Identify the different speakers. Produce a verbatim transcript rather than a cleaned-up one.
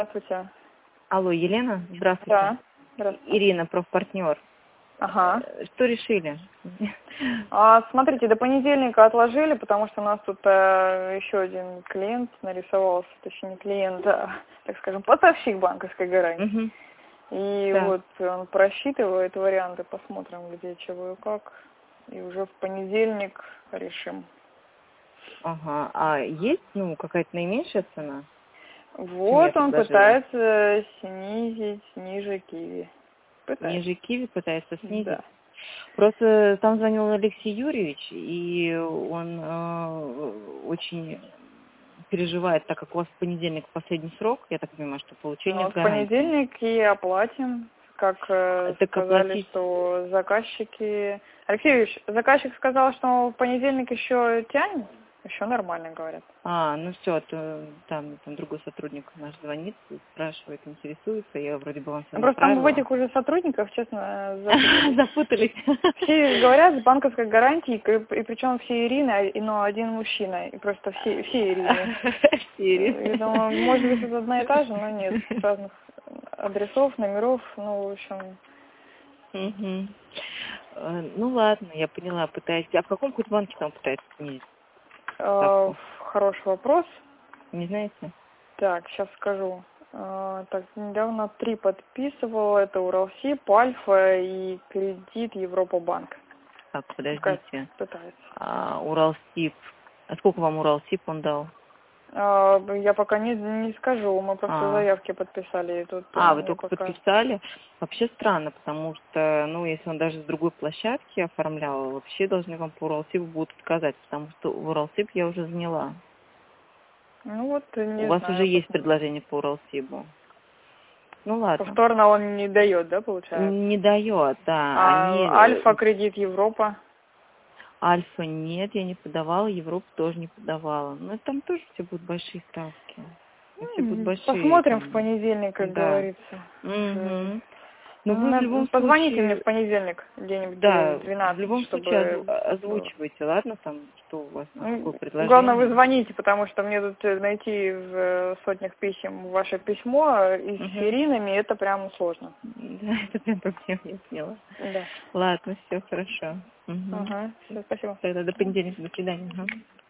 Speaker 1: Здравствуйте.
Speaker 2: Алло, Елена? Здравствуйте.
Speaker 1: Да. Здравствуйте.
Speaker 2: Ирина, профпартнер.
Speaker 1: Ага.
Speaker 2: Э, Что решили?
Speaker 1: А, смотрите, до понедельника отложили, потому что у нас тут э, еще один клиент нарисовался, точнее не клиент, а, так скажем, поставщик банковской гарантии.
Speaker 2: Мгм.
Speaker 1: И
Speaker 2: Так.
Speaker 1: вот он просчитывает варианты, посмотрим, где, чего и как. И уже в понедельник решим.
Speaker 2: Ага. А есть, ну, какая-то наименьшая цена, чем я
Speaker 1: Вот он
Speaker 2: предложила?
Speaker 1: пытается снизить ниже киви. Пытается.
Speaker 2: Ниже Киви пытается снизить.
Speaker 1: Да.
Speaker 2: Просто там звонил Алексей Юрьевич, и он э, очень переживает, так как у вас в понедельник последний срок, я так понимаю, что
Speaker 1: Ну
Speaker 2: получение
Speaker 1: вот в
Speaker 2: гарантии.
Speaker 1: понедельник и оплатим, как э,
Speaker 2: Так
Speaker 1: сказали,
Speaker 2: оплатить.
Speaker 1: что заказчики... Алексей Юрьевич, заказчик сказал, что в понедельник еще тянет, еще нормально говорят.
Speaker 2: А, ну все, то там, там другой сотрудник наш звонит, спрашивает, интересуется, я вроде бы вам все
Speaker 1: Ну, просто там в
Speaker 2: направила.
Speaker 1: этих уже сотрудников, честно, запутались.
Speaker 2: Запутались.
Speaker 1: Все говорят с банковской гарантией, и, и причем все Ирины, и- но один мужчина, и просто все, все Ирины.
Speaker 2: Серия.
Speaker 1: Я думаю, может быть, это одна и та же, но нет, с разных адресов, номеров, ну, в общем...
Speaker 2: Мгм. Э, Ну ладно, я поняла, пытаетесь. А в каком хоть банке там пытается снизить
Speaker 1: Э,
Speaker 2: ставку?
Speaker 1: хороший вопрос.
Speaker 2: Не знаете?
Speaker 1: Так, сейчас скажу. А, так, недавно три подписывал. Это Уралсиб, Альфа и кредит Европа Банк.
Speaker 2: Так,
Speaker 1: Пускай
Speaker 2: подождите.
Speaker 1: пытается.
Speaker 2: А, Уралсиб. А сколько вам Уралсиб он дал?
Speaker 1: А, я пока не, не скажу. Мы просто
Speaker 2: А,
Speaker 1: заявки подписали. И тут
Speaker 2: а,
Speaker 1: он
Speaker 2: вы
Speaker 1: мне
Speaker 2: только
Speaker 1: пока...
Speaker 2: подписали? Вообще странно, потому что, ну, если он даже с другой площадки оформлял, вообще должны вам по Уралсибу будут отказать, потому что в Уралсиб я уже заняла.
Speaker 1: Ну вот,
Speaker 2: У
Speaker 1: не
Speaker 2: вас уже
Speaker 1: знаю,
Speaker 2: есть
Speaker 1: посмотрим.
Speaker 2: предложение по Уралсибу. Ну ладно.
Speaker 1: Повторно он не дает, да, получается?
Speaker 2: Не дает, да. Они
Speaker 1: А Альфа,
Speaker 2: э,
Speaker 1: кредит Европа.
Speaker 2: Альфа нет, я не подавала, Европу тоже не подавала. Но там тоже все будут большие ставки. И все будут
Speaker 1: М,
Speaker 2: большие
Speaker 1: Посмотрим в
Speaker 2: там.
Speaker 1: понедельник, как
Speaker 2: Да.
Speaker 1: говорится. Уже.
Speaker 2: Угу. Но вы в
Speaker 1: На-
Speaker 2: любом
Speaker 1: Позвоните мне в
Speaker 2: случае,
Speaker 1: понедельник, где-нибудь
Speaker 2: да,
Speaker 1: в
Speaker 2: в
Speaker 1: двенадцать,
Speaker 2: любом случае
Speaker 1: чтобы
Speaker 2: озв-
Speaker 1: было.
Speaker 2: озвучивайте, ладно, там, что у вас, на какое
Speaker 1: Ну, главное, вы
Speaker 2: предложение.
Speaker 1: звоните, потому что мне тут э, найти в э, сотнях писем ваше письмо э, и с
Speaker 2: Угу.
Speaker 1: серийными, это прям сложно.
Speaker 2: Да, это прям проблема, я поняла.
Speaker 1: Да.
Speaker 2: Ладно, все хорошо. Угу.
Speaker 1: Ага, все, спасибо.
Speaker 2: Тогда до понедельника, до свидания. Ага.